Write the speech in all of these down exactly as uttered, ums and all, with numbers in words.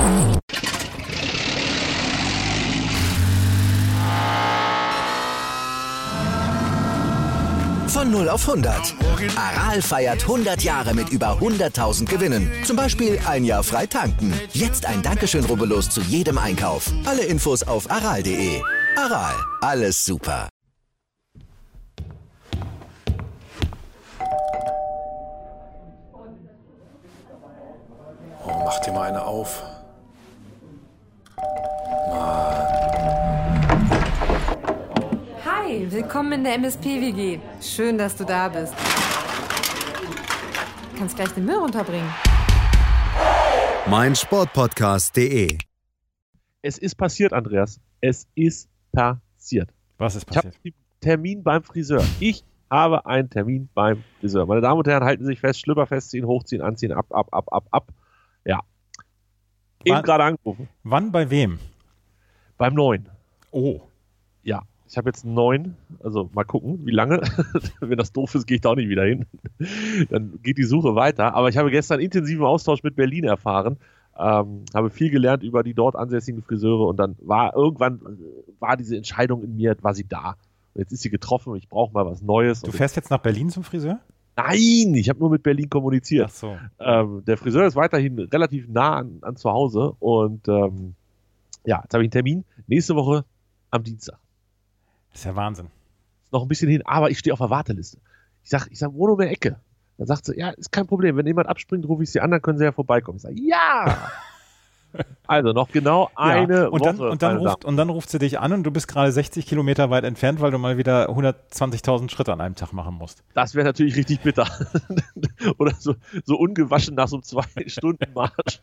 Von null auf hundert. Aral feiert hundert Jahre mit über hunderttausend Gewinnen. Zum Beispiel ein Jahr frei tanken. Jetzt ein Dankeschön, rubbellos zu jedem Einkauf. Alle Infos auf aral punkt de. Aral, alles super. Oh, mach dir mal eine auf. Hi, willkommen in der M S P-W G. Schön, dass du da bist. Du kannst gleich den Müll runterbringen. mein Sportpodcast punkt de. Es ist passiert, Andreas. Es ist passiert. Was ist passiert? Ich habe einen Termin beim Friseur. Ich habe einen Termin beim Friseur. Meine Damen und Herren, halten Sie sich fest, Schlüpper festziehen, hochziehen, anziehen, ab, ab, ab, ab, ab. Ja. Eben gerade angerufen. Wann, bei wem? Beim Neuen. Oh. Ja. Ich habe jetzt einen neuen, also mal gucken, wie lange. Wenn das doof ist, gehe ich da auch nicht wieder hin. Dann geht die Suche weiter. Aber ich habe gestern intensiven Austausch mit Berlin erfahren, ähm, habe viel gelernt über die dort ansässigen Friseure und dann war irgendwann war diese Entscheidung in mir, war sie da. Und jetzt ist sie getroffen und ich brauche mal was Neues. Du fährst jetzt nach Berlin zum Friseur? Nein, ich habe nur mit Berlin kommuniziert. Ach so. Ähm, der Friseur ist weiterhin relativ nah an, an zu Hause und ähm, ja, jetzt habe ich einen Termin nächste Woche am Dienstag. Das ist ja Wahnsinn. Ist noch ein bisschen hin, aber ich stehe auf der Warteliste. Ich sage, ich sag, wohne um die Ecke. Dann sagt sie, ja, ist kein Problem. Wenn jemand abspringt, rufe ich sie an, dann können sie ja vorbeikommen. Ich sage, ja! Also noch genau eine ja, und Woche. Dann, und, dann ruft, und dann ruft sie dich an und du bist gerade sechzig Kilometer weit entfernt, weil du mal wieder hundertzwanzigtausend Schritte an einem Tag machen musst. Das wäre natürlich richtig bitter. Oder so, so ungewaschen nach so einem zwei Stunden Marsch.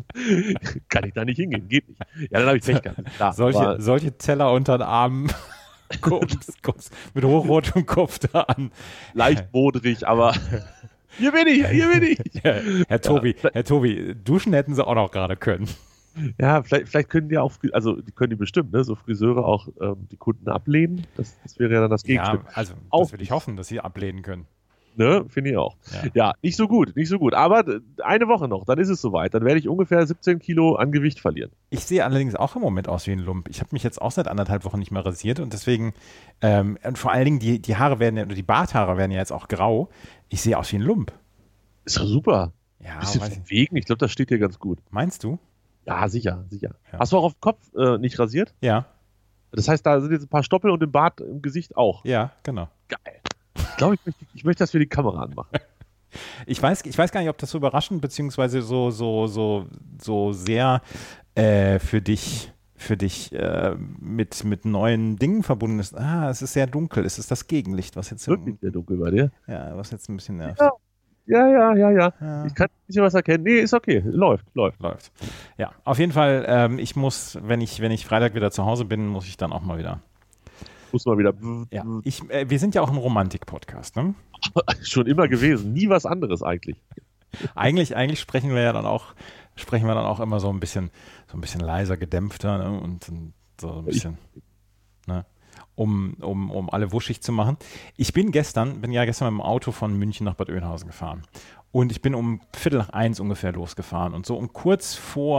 Kann ich da nicht hingehen, geht nicht. Ja, dann habe ich Pech gehabt. Klar, solche, solche Teller unter den Armen. Kommst, kommst mit hochrotem Kopf da an. Leicht modrig, aber hier bin ich, hier bin ich. Ja, Herr Tobi, ja. Herr Tobi, duschen hätten sie auch noch gerade können. Ja, vielleicht, vielleicht können die auch, also die können die bestimmt, ne, so Friseure auch ähm, die Kunden ablehnen. Das, das wäre ja dann das Gegenstück. Ja, also auch das würde ich hoffen, dass sie ablehnen können. Ne, finde ich auch. Ja. ja, nicht so gut, nicht so gut. Aber eine Woche noch, dann ist es soweit. Dann werde ich ungefähr siebzehn Kilo an Gewicht verlieren. Ich sehe allerdings auch im Moment aus wie ein Lump. Ich habe mich jetzt auch seit anderthalb Wochen nicht mehr rasiert und deswegen, ähm, und vor allen Dingen die, die Haare werden ja, oder die Barthaare werden ja jetzt auch grau. Ich sehe aus wie ein Lump. Ist doch super. Ja, bisschen vom Wegen, ich glaube, das steht dir ganz gut. Meinst du? Ja, sicher, sicher. Ja. Hast du auch auf dem Kopf äh, nicht rasiert? Ja. Das heißt, da sind jetzt ein paar Stoppel und im Bart im Gesicht auch. Ja, genau. Geil. Ich glaube, ich möchte, ich möchte das für die Kamera anmachen. Ich weiß, ich weiß gar nicht, ob das so überraschend beziehungsweise so, so, so, so sehr äh, für dich, für dich äh, mit, mit neuen Dingen verbunden ist. Ah, es ist sehr dunkel. Es ist das Gegenlicht, was jetzt wirklich sehr dunkel bei dir. Ja, was jetzt ein bisschen nervt. Ja. Ja, ja, ja, ja, ja. Ich kann ein bisschen was erkennen. Nee, ist okay. Läuft, läuft. Läuft. Ja, auf jeden Fall, ähm, ich muss, wenn ich, wenn ich Freitag wieder zu Hause bin, muss ich dann auch mal wieder. Muss mal wieder. Ja, ich, äh, wir sind ja auch ein Romantik-Podcast, ne? Schon immer gewesen. Nie was anderes eigentlich. Eigentlich, eigentlich sprechen wir ja dann auch, sprechen wir dann auch immer so ein bisschen, so ein bisschen leiser, gedämpfter, ne? Und so ein bisschen, ne? Um, um, um alle wuschig zu machen. Ich bin gestern, bin ja gestern mit dem Auto von München nach Bad Oeynhausen gefahren. Und ich bin um Viertel nach eins ungefähr losgefahren. Und so um kurz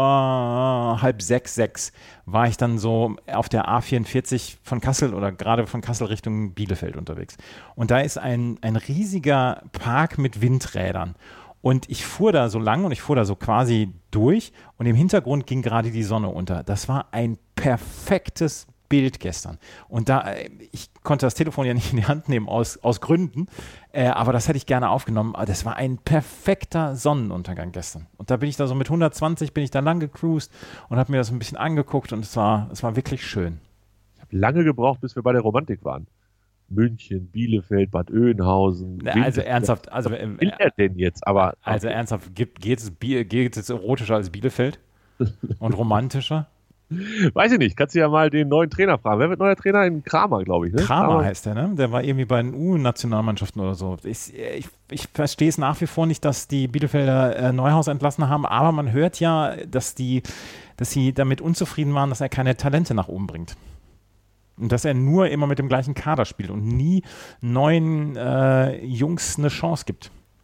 vor halb sechs, sechs war ich dann so auf der A vierundvierzig von Kassel oder gerade von Kassel Richtung Bielefeld unterwegs. Und da ist ein, ein riesiger Park mit Windrädern. Und ich fuhr da so lang und ich fuhr da so quasi durch. Und im Hintergrund ging gerade die Sonne unter. Das war ein perfektes Bild gestern. Und da, ich konnte das Telefon ja nicht in die Hand nehmen aus, aus Gründen, äh, aber das hätte ich gerne aufgenommen. Aber das war ein perfekter Sonnenuntergang gestern. Und da bin ich da so mit hundertzwanzig bin ich da lang gecruised und habe mir das ein bisschen angeguckt und es war, es war wirklich schön. Ich habe lange gebraucht, bis wir bei der Romantik waren. München, Bielefeld, Bad Oeynhausen. Na, also ernsthaft, also was will er denn jetzt? Aber also okay. ernsthaft, geht, geht, es, geht es erotischer als Bielefeld und romantischer? Weiß ich nicht, kannst du ja mal den neuen Trainer fragen. Wer wird neuer Trainer? In Kramer, glaube ich. Ne? Kramer, Kramer heißt der, ne? Der war irgendwie bei den U-Nationalmannschaften oder so. Ich, ich, ich verstehe es nach wie vor nicht, dass die Bielefelder äh, Neuhaus entlassen haben, aber man hört ja, dass, die, dass sie damit unzufrieden waren, dass er keine Talente nach oben bringt. Und dass er nur immer mit dem gleichen Kader spielt und nie neuen äh, Jungs eine Chance gibt.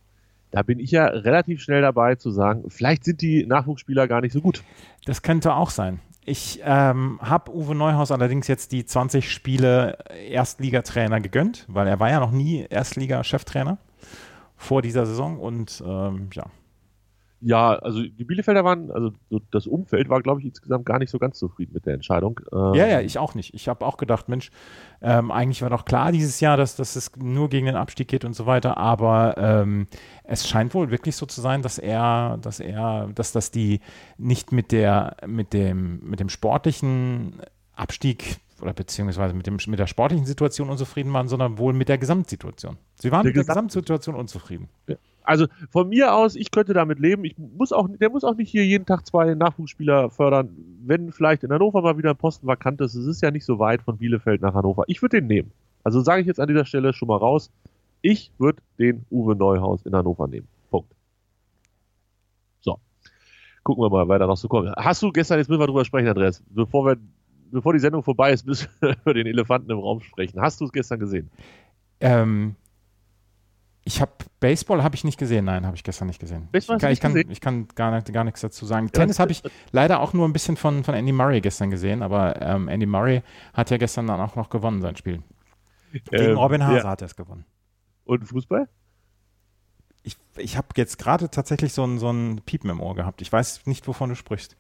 da bin ich ja relativ schnell dabei zu sagen, vielleicht sind die Nachwuchsspieler gar nicht so gut. Das könnte auch sein. Ich ähm, habe Uwe Neuhaus allerdings jetzt die zwanzig Spiele Erstligatrainer gegönnt, weil er war ja noch nie Erstliga-Cheftrainer vor dieser Saison und ähm, ja. Ja, also die Bielefelder waren, also das Umfeld war, glaube ich, insgesamt gar nicht so ganz zufrieden mit der Entscheidung. Ähm ja, ja, ich auch nicht. Ich habe auch gedacht, Mensch, ähm, eigentlich war doch klar dieses Jahr, dass, dass es nur gegen den Abstieg geht und so weiter, aber ähm, es scheint wohl wirklich so zu sein, dass er, dass er, dass das die nicht mit der, mit dem, mit dem sportlichen Abstieg oder beziehungsweise mit, dem, mit der sportlichen Situation unzufrieden waren, sondern wohl mit der Gesamtsituation. Sie waren der mit der Gesamt- Gesamtsituation unzufrieden. Ja. Also von mir aus, ich könnte damit leben. Ich muss auch, der muss auch nicht hier jeden Tag zwei Nachwuchsspieler fördern. Wenn vielleicht in Hannover mal wieder ein Posten vakant ist, es ist ja nicht so weit von Bielefeld nach Hannover. Ich würde den nehmen. Also sage ich jetzt an dieser Stelle schon mal raus. Ich würde den Uwe Neuhaus in Hannover nehmen. Punkt. So. Gucken wir mal, weiter noch so kommt. Hast du gestern, jetzt müssen wir drüber sprechen, Andreas, bevor wir, bevor die Sendung vorbei ist, müssen wir über den Elefanten im Raum sprechen. Hast du es gestern gesehen? Ähm. Ich habe Baseball habe ich nicht gesehen, nein, habe ich gestern nicht gesehen. Baseball ich kann, nicht ich, kann, gesehen? ich kann gar, nicht, gar nichts dazu sagen. Ja, Tennis habe ich leider auch nur ein bisschen von, von Andy Murray gestern gesehen, aber ähm, Andy Murray hat ja gestern dann auch noch gewonnen, sein Spiel. Gegen ähm, Robin Haase ja. hat er es gewonnen. Und Fußball? Ich, ich habe jetzt gerade tatsächlich so ein, so ein Piepen im Ohr gehabt. Ich weiß nicht, wovon du sprichst.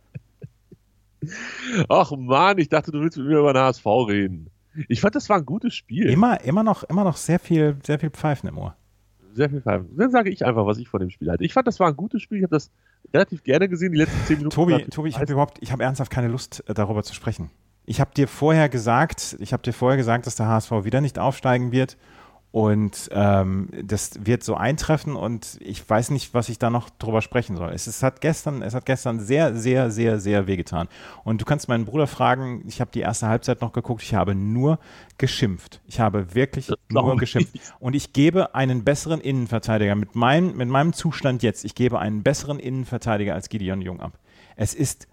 Ach Mann, ich dachte, du willst mit mir über den H S V reden. Ich fand, das war ein gutes Spiel. Immer, immer, noch, immer noch sehr viel, sehr viel Pfeifen im Ohr. Sehr viel Pfeifen. Dann sage ich einfach, was ich von dem Spiel halte. Ich fand, das war ein gutes Spiel. Ich habe das relativ gerne gesehen, die letzten zehn Minuten. Tobi, Tobi ich habe überhaupt, ich habe ernsthaft keine Lust, darüber zu sprechen. Ich habe dir vorher gesagt, ich habe dir vorher gesagt, dass der H S V wieder nicht aufsteigen wird. Und ähm, das wird so eintreffen und ich weiß nicht, was ich da noch drüber sprechen soll. Es, es, hat gestern, es hat gestern sehr, sehr, sehr, sehr wehgetan. Und du kannst meinen Bruder fragen, ich habe die erste Halbzeit noch geguckt, ich habe nur geschimpft. Ich habe wirklich nur geschimpft. Und ich gebe einen besseren Innenverteidiger, mit, mein, mit meinem Zustand jetzt, ich gebe einen besseren Innenverteidiger als Gideon Jung ab. Es ist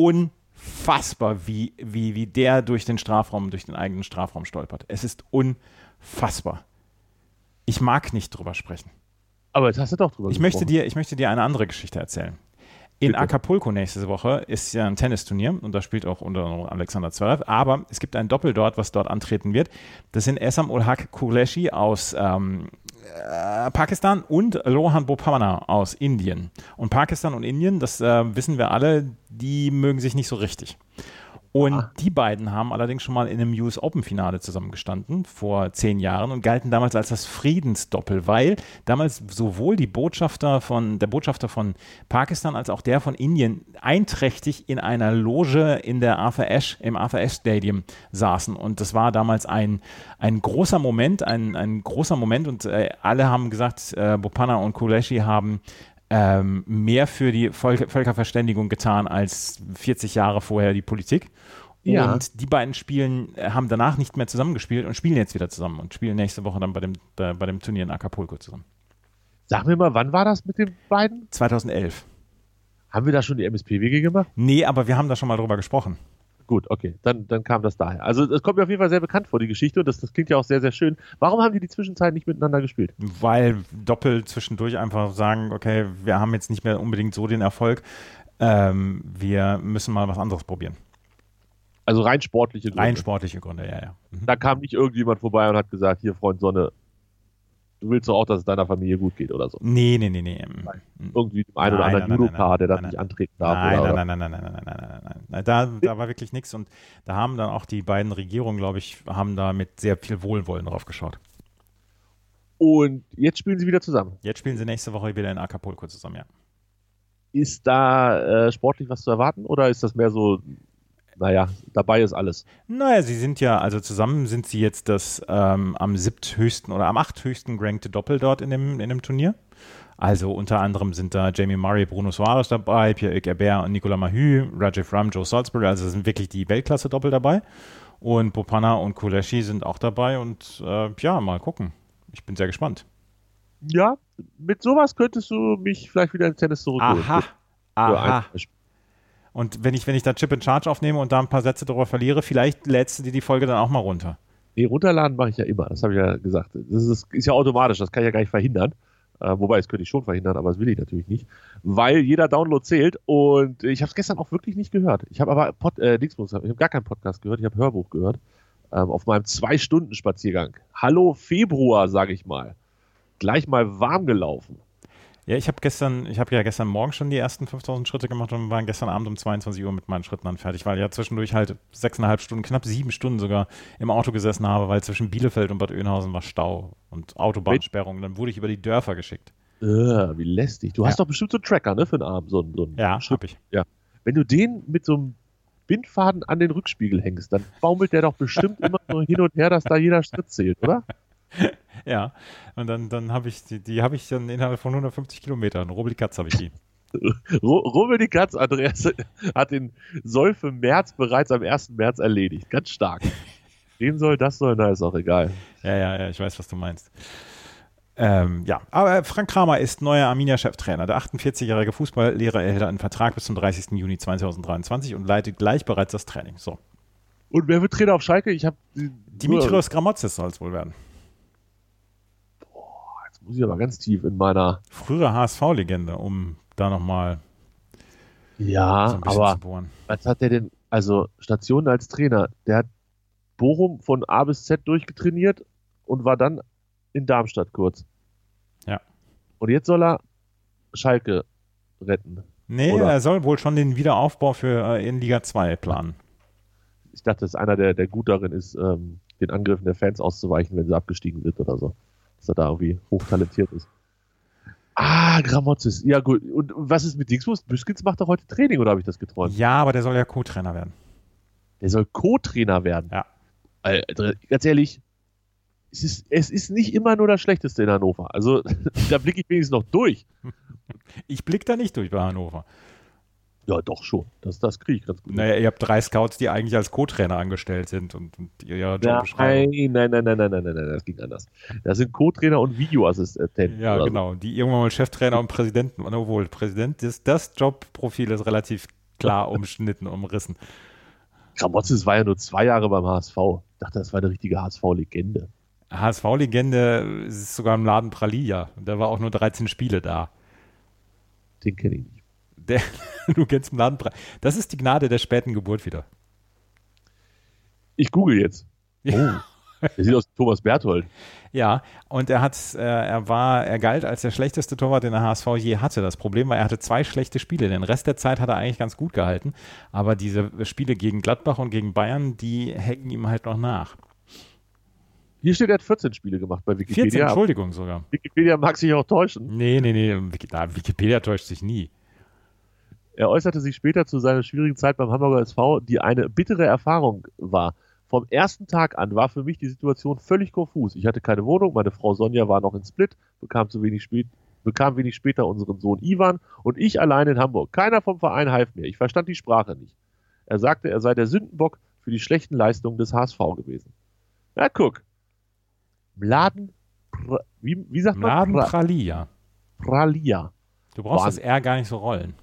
unfassbar, wie, wie, wie der durch den Strafraum, durch den eigenen Strafraum stolpert. Es ist unfassbar. Ich mag nicht drüber sprechen. Aber jetzt hast du doch drüber ich gesprochen. möchte dir, ich möchte dir eine andere Geschichte erzählen. In Bitte. Acapulco nächste Woche ist ja ein Tennisturnier und da spielt auch unter anderem Alexander Zverev, aber es gibt ein Doppel dort, was dort antreten wird. Das sind Essam ul Haq Qureshi aus ähm, äh, Pakistan und Rohan Bopanna aus Indien. Und Pakistan und Indien, das äh, wissen wir alle, die mögen sich nicht so richtig. Und ah. die beiden haben allerdings schon mal in einem U S Open-Finale zusammengestanden, vor zehn Jahren, und galten damals als das Friedensdoppel, weil damals sowohl die Botschafter von, der Botschafter von Pakistan als auch der von Indien einträchtig in einer Loge in der Arthur Ashe, im Arthur Ashe Stadium saßen. Und das war damals ein, ein großer Moment, ein, ein großer Moment und äh, alle haben gesagt, äh, Bopanna und Qureshi haben Ähm, mehr für die Völker- Völkerverständigung getan als vierzig Jahre vorher die Politik. Ja. Und die beiden spielen, äh, haben danach nicht mehr zusammengespielt und spielen jetzt wieder zusammen und spielen nächste Woche dann bei dem, bei, bei dem Turnier in Acapulco zusammen. Sag mir mal, wann war das mit den beiden? zweitausendelf. Haben wir da schon die M S P W G gemacht? Nee, aber wir haben da schon mal drüber gesprochen. Gut, okay, dann, dann kam das daher. Also es kommt mir auf jeden Fall sehr bekannt vor, die Geschichte, und das, das klingt ja auch sehr, sehr schön. Warum haben die die Zwischenzeit nicht miteinander gespielt? Weil Doppel zwischendurch einfach sagen, okay, wir haben jetzt nicht mehr unbedingt so den Erfolg, ähm, wir müssen mal was anderes probieren. Also rein sportliche Gründe? Rein sportliche Gründe, ja, ja. Mhm. Da kam nicht irgendjemand vorbei und hat gesagt, hier Freund Sonne, du willst doch auch, dass es deiner Familie gut geht oder so. Nee, nee, nee, nee. Nein. Irgendwie dem einen oder anderen Judoka, der das nicht antreten darf. Nein, oder, nein, nein, nein, nein, nein, nein, nein, nein, nein. Da, da war wirklich nichts und da haben dann auch die beiden Regierungen, glaube ich, haben da mit sehr viel Wohlwollen drauf geschaut. Und jetzt spielen sie wieder zusammen? Jetzt spielen sie nächste Woche wieder in Acapulco zusammen, ja. Ist da äh, sportlich was zu erwarten oder ist das mehr so, naja, dabei ist alles? Naja, sie sind ja, also zusammen sind sie jetzt das ähm, am siebthöchsten oder am achthöchsten gerankte Doppel dort in dem, in dem Turnier. Also unter anderem sind da Jamie Murray, Bruno Soares dabei, Pierre-Hugues Herbert und Nicolas Mahut, Rajiv Ram, Joe Salisbury, also sind wirklich die Weltklasse-Doppel dabei. Und Bopanna und Qureshi sind auch dabei und äh, ja, mal gucken. Ich bin sehr gespannt. Ja, mit sowas könntest du mich vielleicht wieder ins Tennis zurückholen. Aha, aha. Und wenn ich, wenn ich da Chip in Charge aufnehme und da ein paar Sätze darüber verliere, vielleicht lädst du dir die Folge dann auch mal runter. Nee, runterladen mache ich ja immer, das habe ich ja gesagt. Das ist, ist ja automatisch, das kann ich ja gar nicht verhindern. Äh, wobei, das könnte ich schon verhindern, aber das will ich natürlich nicht, weil jeder Download zählt und ich habe es gestern auch wirklich nicht gehört. Ich habe aber Pod, äh, Dingsbums, ich habe gar keinen Podcast gehört, ich habe Hörbuch gehört ähm, auf meinem Zwei-Stunden-Spaziergang. Hallo Februar, sage ich mal. Gleich mal warm gelaufen. Ja, ich habe gestern, ich habe ja gestern Morgen schon die ersten fünftausend Schritte gemacht und waren gestern Abend um zweiundzwanzig Uhr mit meinen Schritten dann fertig, weil ich ja zwischendurch halt sechseinhalb Stunden, knapp sieben Stunden sogar im Auto gesessen habe, weil zwischen Bielefeld und Bad Oeynhausen war Stau und Autobahnsperrung. Dann wurde ich über die Dörfer geschickt. Äh, wie lästig. Du Ja. hast doch bestimmt so einen Tracker, ne, für den Arm. So, einen- so einen Ja, Schritt. hab ich. Ja. Wenn du den mit so einem Bindfaden an den Rückspiegel hängst, dann baumelt der doch bestimmt immer so hin und her, dass da jeder Schritt zählt, oder? Ja, und dann, dann habe ich, die, die habe ich dann innerhalb von hundertfünfzig Kilometern, Rubbel die Katz habe ich die. Rubbel die Katz, Andreas hat den Soll für März bereits am ersten März erledigt. Ganz stark. Den soll, das soll, na, ist auch egal. Ja, ja, ja, ich weiß, was du meinst. Ähm, ja, aber Frank Kramer ist neuer Arminia-Cheftrainer. Der achtundvierzigjährige Fußballlehrer erhält einen Vertrag bis zum dreißigsten Juni zweitausenddreiundzwanzig und leitet gleich bereits das Training. So. Und wer wird Trainer auf Schalke? Ich habe Dimitrios Gramotzis soll es wohl werden. Jetzt muss ich aber ganz tief in meiner. Frühere H S V-Legende, um da nochmal Ja, so ein bisschen aber zu bohren. was hat der denn? Also Station als Trainer, der hat Bochum von A bis Z durchgetrainiert und war dann in Darmstadt kurz. Ja. Und jetzt soll er Schalke retten. Nee, Oder? er soll wohl schon den Wiederaufbau für äh, in Liga zwei planen. Ich dachte, das ist einer, der, der gut darin ist, ähm, den Angriffen der Fans auszuweichen, wenn sie abgestiegen sind oder so. Dass er da irgendwie hochtalentiert ist. Ah, Gramotzis. Ja, gut. Und was ist mit Dingsbus? Büskens macht doch heute Training, oder habe ich das geträumt? Ja, aber der soll ja Co-Trainer werden. Der soll Co-Trainer werden. Ja. Also, ganz ehrlich, es ist, es ist nicht immer nur das Schlechteste in Hannover. Also, da blicke ich wenigstens noch durch. Ich blick da nicht durch bei Hannover. Ja, doch schon. Das, das kriege ich ganz gut. Naja, ihr habt drei Scouts, die eigentlich als Co-Trainer angestellt sind und, und ihre Jobbeschreibung. Nein, nein, nein, nein, nein, nein, nein, nein, das ging anders. Das sind Co-Trainer und Videoassistenten. Ja, oder genau. Die irgendwann mal Cheftrainer und Präsidenten, obwohl Präsident ist, das Jobprofil ist relativ klar umschnitten, umrissen. So. Gramotzis war ja nur zwei Jahre beim H S V. Ich dachte, das war eine richtige H S V-Legende. H S V-Legende ist sogar im Laden Pralia. Der war auch nur dreizehn Spiele da. Den kenne ich nicht. Der, du kennst im Laden Pralia. Das ist die Gnade der späten Geburt wieder. Ich google jetzt. Ja. Der sieht aus wie Thomas Berthold. Ja, und er hat, äh, er war, er galt als der schlechteste Torwart, den der H S V je hatte. Das Problem war, er hatte zwei schlechte Spiele. Den Rest der Zeit hat er eigentlich ganz gut gehalten. Aber diese Spiele gegen Gladbach und gegen Bayern, die hacken ihm halt noch nach. Hier steht, er hat vierzehn Spiele gemacht bei Wikipedia. vierzehn, Entschuldigung sogar. Wikipedia mag sich auch täuschen. Nee, nee, nee, Wiki- na, Wikipedia täuscht sich nie. Er äußerte sich später zu seiner schwierigen Zeit beim Hamburger S V, die eine bittere Erfahrung war. Vom ersten Tag an war für mich die Situation völlig konfus. Ich hatte keine Wohnung, meine Frau Sonja war noch in Split, bekam, zu wenig, spät, bekam wenig später unseren Sohn Ivan und ich allein in Hamburg. Keiner vom Verein half mir. Ich verstand die Sprache nicht. Er sagte, er sei der Sündenbock für die schlechten Leistungen des H S V gewesen. Na, guck. Mladen, pra, wie, wie sagt man? Mladen Pra, Pralia. Pralia. Du brauchst Wahnsinn. das R gar nicht so rollen.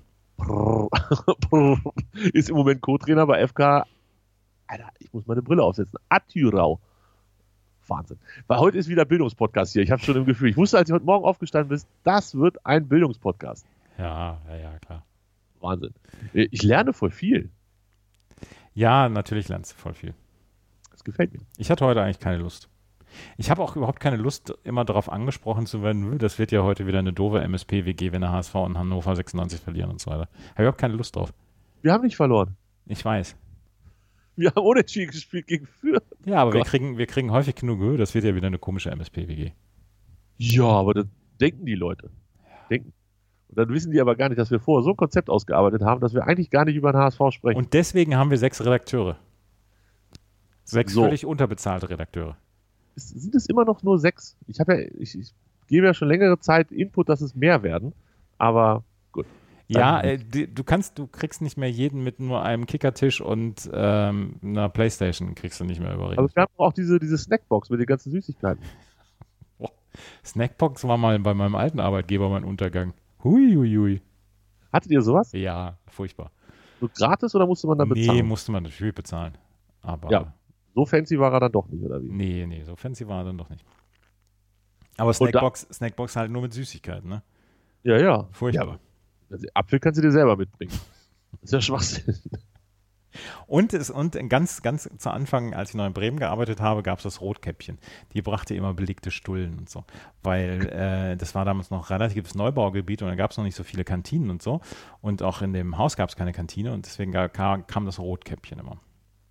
Ist im Moment Co-Trainer bei F K. Alter, ich muss meine Brille aufsetzen. Athyrau. Wahnsinn. Weil heute ist wieder Bildungspodcast hier. Ich habe schon im Gefühl, ich wusste, als ich heute Morgen aufgestanden bin, das wird ein Bildungspodcast. Ja, ja, ja, klar. Wahnsinn. Ich lerne voll viel. Ja, natürlich lernst du voll viel. Das gefällt mir. Ich hatte heute eigentlich keine Lust. Ich habe auch überhaupt keine Lust, immer darauf angesprochen zu werden, das wird ja heute wieder eine doofe M S P-W G, wenn der H S V und Hannover sechsundneunzig verlieren und so weiter. Habe überhaupt keine Lust drauf. Wir haben nicht verloren. Ich weiß. Wir haben unentschieden gespielt gegen Fürth. Ja, aber wir Gott. kriegen, wir kriegen häufig genug Höhe, das wird ja wieder eine komische M S P-W G. Ja, aber das denken die Leute. Denken. Und dann wissen die aber gar nicht, dass wir vorher so ein Konzept ausgearbeitet haben, dass wir eigentlich gar nicht über den H S V sprechen. Und deswegen haben wir sechs Redakteure. Sechs So. völlig unterbezahlte Redakteure. Es, sind es immer noch nur sechs? Ich habe ja, ich, ich gebe ja schon längere Zeit Input, dass es mehr werden, aber gut. Ja, Dann- äh, die, du kannst, du kriegst nicht mehr jeden mit nur einem Kickertisch und ähm, einer Playstation, kriegst du nicht mehr überredet. Aber wir haben auch diese, diese Snackbox mit den ganzen Süßigkeiten. Snackbox war mal bei meinem alten Arbeitgeber mein Untergang. Hui, hui, hui. Hattet ihr sowas? Ja, furchtbar. So gratis oder musste man da Nee, bezahlen? musste man natürlich bezahlen. Aber Ja. So fancy war er dann doch nicht, oder wie? nee, nee, so fancy war er dann doch nicht. Aber Snackbox, da, Snackbox halt nur mit Süßigkeiten, ne? Ja, ja. Furchtbar. Ja, also Apfel kannst du dir selber mitbringen. Das ist ja Schwachsinn. Und, es, und ganz, ganz zu Anfang, als ich noch in Bremen gearbeitet habe, gab es das Rotkäppchen. Die brachte immer belegte Stullen und so. Weil äh, das war damals noch relatives Neubaugebiet und da gab es noch nicht so viele Kantinen und so. Und auch in dem Haus gab es keine Kantine und deswegen kam, kam das Rotkäppchen immer.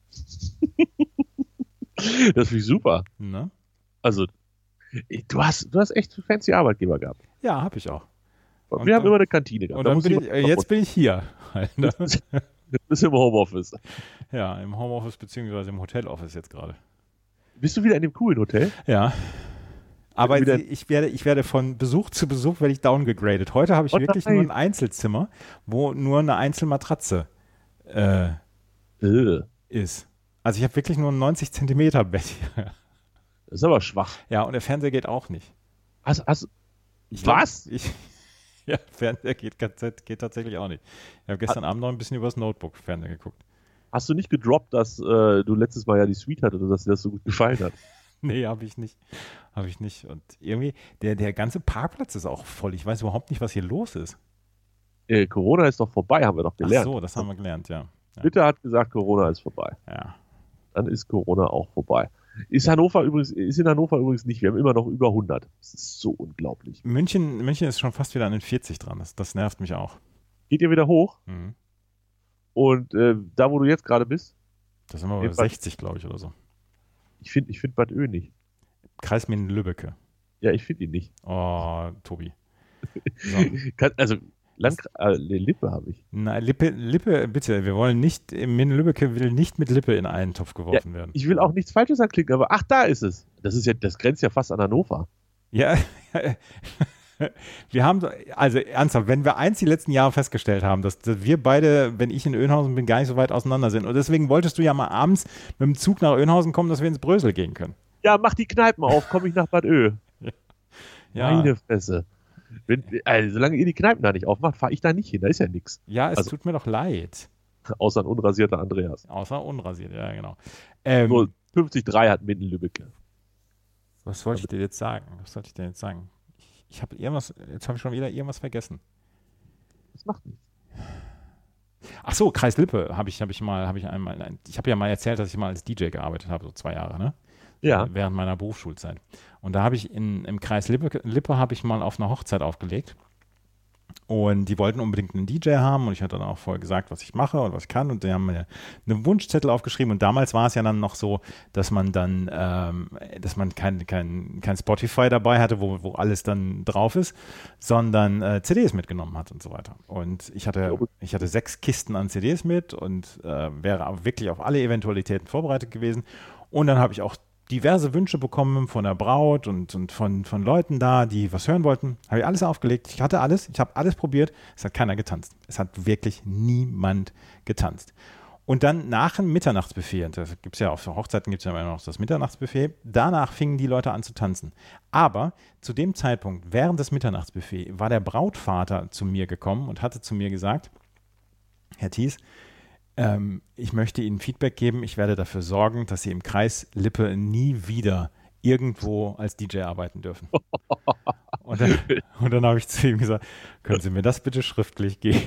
Das finde ich super. Ne? Also, du hast, du hast echt fancy Arbeitgeber gehabt. Ja, habe ich auch. Und wir haben immer eine Kantine gehabt. Und dann bin ich, jetzt bin ich hier. Halt, ne? Du bist im Homeoffice. Ja, im Homeoffice beziehungsweise im Hoteloffice jetzt gerade. Bist du wieder in dem coolen Hotel? Ja. Aber ich werde, ich werde von Besuch zu Besuch werde ich downgegradet. Heute habe ich oh, wirklich nein. nur ein Einzelzimmer, wo nur eine Einzelmatratze äh, äh. ist. Also ich habe wirklich nur ein neunzig Zentimeter Bett hier. Das ist aber schwach. Ja, und der Fernseher geht auch nicht. Also, also, ich was? Glaub, ich, ja, Fernseher geht, geht tatsächlich auch nicht. Ich habe gestern Hat, Abend noch ein bisschen übers Notebook Fernseher geguckt. Hast du nicht gedroppt, dass äh, du letztes Mal ja die Suite hattest und dass dir das so gut gefallen hat? Nee, habe ich nicht. Habe ich nicht. Und irgendwie, der, der ganze Parkplatz ist auch voll. Ich weiß überhaupt nicht, was hier los ist. Äh, Corona ist doch vorbei, haben wir doch gelernt. Ach so, das haben wir gelernt, ja. ja. Bitte hat gesagt, Corona ist vorbei. Ja. Dann ist Corona auch vorbei. Ist Hannover übrigens, ist in Hannover übrigens nicht. Wir haben immer noch über hundert. Das ist so unglaublich. München, München ist schon fast wieder an den vierzig dran. Das, das nervt mich auch. Geht ihr wieder hoch? Mhm. Und äh, da, wo du jetzt gerade bist? Das sind wir bei sechzig, glaube ich, oder so. Ich finde ich find Bad Oeynhausen nicht. Kreis Minden-Lübbecke. Ja, ich finde ihn nicht. Oh, Tobi. So. Also, Land, äh, Lippe habe ich. Nein, Lippe, Lippe, bitte. Wir wollen nicht, Minden-Lübbecke will nicht mit Lippe in einen Topf geworfen ja, werden. Ich will auch nichts Falsches anklicken, aber ach, da ist es. Das ist ja, das grenzt ja fast an Hannover. Ja, wir haben, also ernsthaft, wenn wir eins die letzten Jahre festgestellt haben, dass, dass wir beide, wenn ich in Oeynhausen bin, gar nicht so weit auseinander sind. Und deswegen wolltest du ja mal abends mit dem Zug nach Oeynhausen kommen, dass wir ins Brösel gehen können. Ja, mach die Kneipen auf, komme ich nach Bad Ö. Ja. Meine Fresse. Wenn, also, solange ihr die Kneipen da nicht aufmacht, fahre ich da nicht hin. Da ist ja nichts. Ja, es also, tut mir doch leid. Außer ein unrasierter Andreas. Außer unrasiert, ja, genau. Ähm, Nur fünfzig Komma drei hat Minden-Lübbecke. Was wollte ich dir jetzt sagen? Was sollte ich dir jetzt sagen? Ich, ich habe irgendwas, jetzt habe ich schon wieder irgendwas vergessen. Das macht nichts. Ach so, Kreis Lippe habe ich, habe ich mal, habe ich einmal, ich habe ja mal erzählt, dass ich mal als D J gearbeitet habe, so zwei Jahre, ne? Ja. Während meiner Berufsschulzeit. Und da habe ich in, im Kreis Lippe, Lippe habe ich mal auf einer Hochzeit aufgelegt. Und die wollten unbedingt einen D J haben und ich hatte dann auch vorher gesagt, was ich mache und was ich kann und die haben mir einen Wunschzettel aufgeschrieben und damals war es ja dann noch so, dass man dann, ähm, dass man kein, kein, kein Spotify dabei hatte, wo, wo alles dann drauf ist, sondern äh, C Ds mitgenommen hat und so weiter. Und ich hatte, ich hatte sechs Kisten an C Ds mit und äh, wäre wirklich auf alle Eventualitäten vorbereitet gewesen und dann habe ich auch diverse Wünsche bekommen von der Braut und, und von, von Leuten da, die was hören wollten. Habe ich alles aufgelegt. Ich hatte alles. Ich habe alles probiert. Es hat keiner getanzt. Es hat wirklich niemand getanzt. Und dann nach dem Mitternachtsbuffet, das gibt es ja auf Hochzeiten, gibt es ja immer noch das Mitternachtsbuffet, danach fingen die Leute an zu tanzen. Aber zu dem Zeitpunkt, während des Mitternachtsbuffets, war der Brautvater zu mir gekommen und hatte zu mir gesagt, Herr Thies, Ähm, ich möchte Ihnen Feedback geben. Ich werde dafür sorgen, dass Sie im Kreis Lippe nie wieder irgendwo als D J arbeiten dürfen. Und dann, und dann habe ich zu ihm gesagt, können Sie mir das bitte schriftlich geben?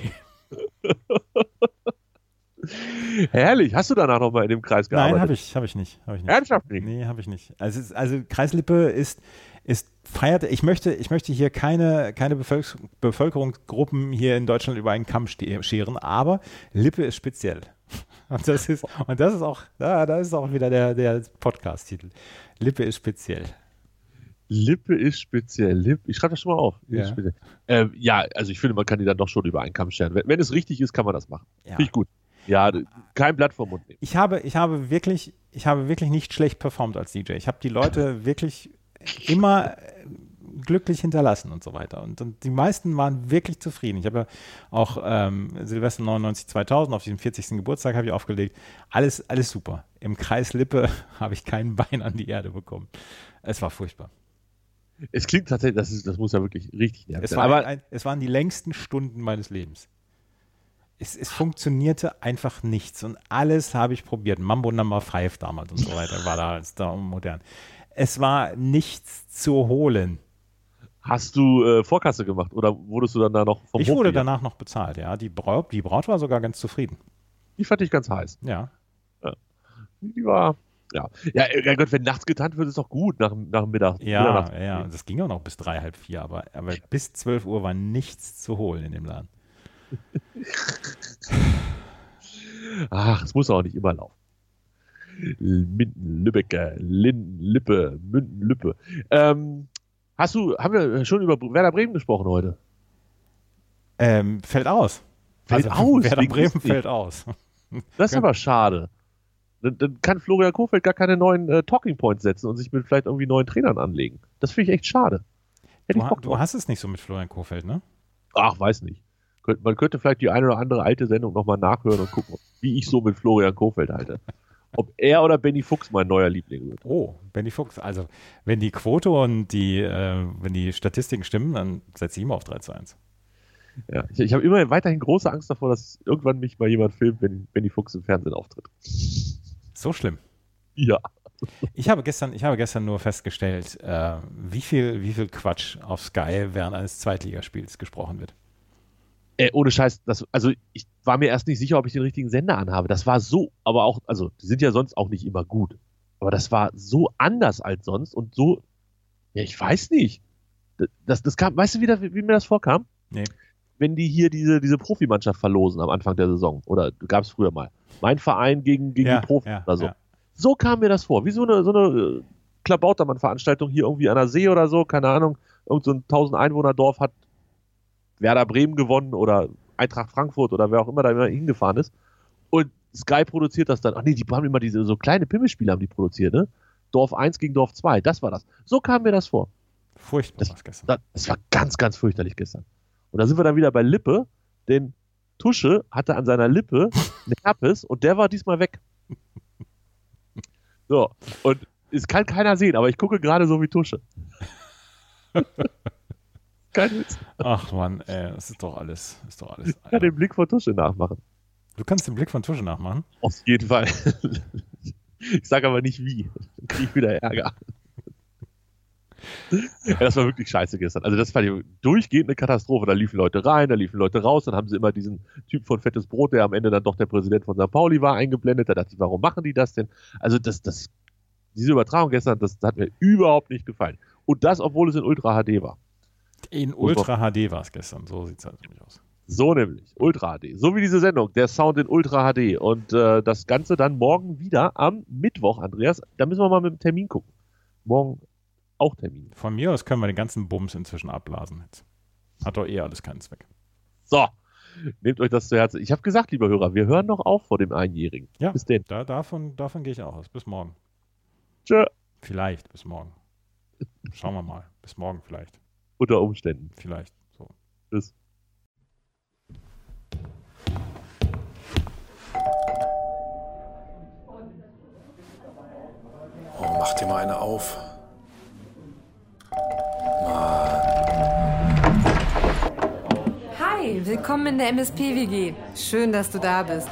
Herrlich. Hast du danach nochmal in dem Kreis gearbeitet? Nein, habe ich, hab ich nicht. Hab ich nicht. Ernsthaft nicht? Nee, habe ich nicht. Also, es ist, also Kreis Lippe ist, ist feiert, ich möchte, ich möchte hier keine, keine Bevölker- Bevölkerungsgruppen hier in Deutschland über einen Kamm scheren, aber Lippe ist speziell. Und das ist, und das ist auch, da, da ist auch wieder der, der Podcast-Titel. Lippe ist speziell. Lippe ist speziell. Lippe, ich schreibe das schon mal auf. Ja. Ähm, ja, also ich finde, man kann die dann doch schon über einen Kamm scheren. Wenn, wenn es richtig ist, kann man das machen. Ja. Finde ich gut. Ja, kein Blatt vom Mund nehmen. Ich habe, ich habe wirklich, ich habe wirklich nicht schlecht performt als D J. Ich habe die Leute wirklich immer glücklich hinterlassen und so weiter. Und, und die meisten waren wirklich zufrieden. Ich habe ja auch ähm, Silvester neunundneunzig zweitausend auf diesem vierzigsten Geburtstag habe ich aufgelegt. Alles, alles super. Im Kreis Lippe habe ich kein Bein an die Erde bekommen. Es war furchtbar. Es klingt tatsächlich, das, ist, das muss ja wirklich richtig nervig es sein. War Aber ein, es waren die längsten Stunden meines Lebens. Es, es funktionierte einfach nichts und alles habe ich probiert. Mambo Number Five damals und so weiter war da als da modern. Es war nichts zu holen. Hast du äh, Vorkasse gemacht oder wurdest du dann da noch vom Ich Hof wurde gejagt? danach noch bezahlt, ja. Die Braut, die Braut war sogar ganz zufrieden. Die fand ich ganz heiß. Ja. Die war, ja. Ja, ja Gott, wenn nachts getanzt wird, ist doch gut nach, nach dem Mittag. Ja, Mitternacht. ja, das ging auch noch bis drei, halb vier, aber, aber bis zwölf Uhr war nichts zu holen in dem Laden. Ach, es muss auch nicht immer laufen. Minden, Lübbecke, Linden, Lippe, Münden, Lippe. Ähm, hast du, haben wir schon über Werder Bremen gesprochen heute? Ähm, fällt aus. Fällt also, aus? Werder Wie Bremen lustig. fällt aus. Das ist aber schade. Dann, dann kann Florian Kohfeldt gar keine neuen äh, Talking Points setzen und sich mit vielleicht irgendwie neuen Trainern anlegen. Das finde ich echt schade. Hätte Du, ich Bock du drauf. hast es nicht so mit Florian Kohfeldt, ne? Ach, weiß nicht. Könnt, man könnte vielleicht die eine oder andere alte Sendung nochmal nachhören und gucken, wie ich so mit Florian Kohfeldt halte. Ob er oder Benny Fuchs mein neuer Liebling wird. Oh, Benny Fuchs. Also, wenn die Quote und die, äh, wenn die Statistiken stimmen, dann setze ich immer auf drei zu eins. Ja, ich, ich habe immer weiterhin große Angst davor, dass irgendwann mich mal jemand filmt, wenn Benny Fuchs im Fernsehen auftritt. So schlimm. Ja. Ich habe gestern, ich habe gestern nur festgestellt, äh, wie viel, wie viel Quatsch auf Sky während eines Zweitligaspiels gesprochen wird. Äh, ohne Scheiß, das, also ich war mir erst nicht sicher, ob ich den richtigen Sender anhabe. Das war so, aber auch, also die sind ja sonst auch nicht immer gut. Aber das war so anders als sonst und so, ja, ich weiß nicht. Das, das kam, weißt du, wie, das, wie mir das vorkam? Nee. Wenn die hier diese, diese Profimannschaft verlosen am Anfang der Saison, oder gab es früher mal, mein Verein gegen, gegen Ja, die Profis ja, oder so. ja. So kam mir das vor, wie so eine, so eine äh, Klabautermann-Veranstaltung hier irgendwie an der See oder so, keine Ahnung, irgend so ein tausend-Einwohner-Dorf hat Werder Bremen gewonnen oder Eintracht Frankfurt oder wer auch immer da immer hingefahren ist. Und Sky produziert das dann. Ach nee, die haben immer diese so kleine Pimmelspiele haben die produziert, ne? Dorf eins gegen Dorf zwei, das war das. So kam mir das vor. Furchtbar Das, was gestern. das, das war ganz, ganz fürchterlich gestern. Und da sind wir dann wieder bei Lippe, denn Tusche hatte an seiner Lippe einen Herpes und der war diesmal weg. So, und es kann keiner sehen, aber ich gucke gerade so wie Tusche. Kein Witz. Ach Mann, ey, das ist doch alles, ist doch alles. Ich kann den Blick von Tusche nachmachen. Du kannst den Blick von Tusche nachmachen. Auf jeden Fall. Ich sage aber nicht wie. Dann kriege ich wieder Ärger. Ja, das war wirklich scheiße gestern. Also das war die durchgehend eine Katastrophe. Da liefen Leute rein, da liefen Leute raus, dann haben sie immer diesen Typ von Fettes Brot, der am Ende dann doch der Präsident von Sankt Pauli war, eingeblendet. Da dachte ich, warum machen die das denn? Also das, das, diese Übertragung gestern, das, das hat mir überhaupt nicht gefallen. Und das, obwohl es in Ultra H D war. In Ultra H D war es gestern, so sieht es halt nämlich aus. So nämlich, Ultra H D. So wie diese Sendung, der Sound in Ultra H D. Und äh, das Ganze dann morgen wieder am Mittwoch, Andreas. Da müssen wir mal mit dem Termin gucken. Morgen auch Termin. Von mir aus können wir den ganzen Bums inzwischen abblasen jetzt. Hat doch eh alles keinen Zweck. So, nehmt euch das zu Herzen. Ich habe gesagt, lieber Hörer, wir hören noch auf vor dem Einjährigen. Ja, Bis denn. da, davon, davon gehe ich auch aus. Bis morgen. Tschö. Vielleicht bis morgen. Schauen wir mal. Bis morgen vielleicht. Unter Umständen. Vielleicht. So. Tschüss. Oh, mach dir mal eine auf. Hi, willkommen in der M S P-W G. Schön, dass du da bist.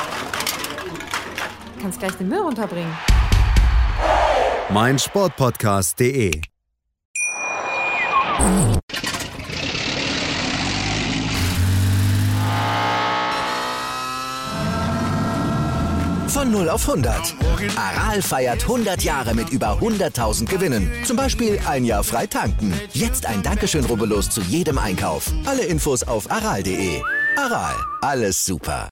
Kannst gleich den Müll runterbringen. mein Sportpodcast punkt de Von null auf hundert. Aral feiert hundert Jahre mit über hunderttausend Gewinnen. Zum Beispiel ein Jahr frei tanken. Jetzt ein Dankeschön, rubbellos zu jedem Einkauf. Alle Infos auf aral punkt de. Aral, alles super.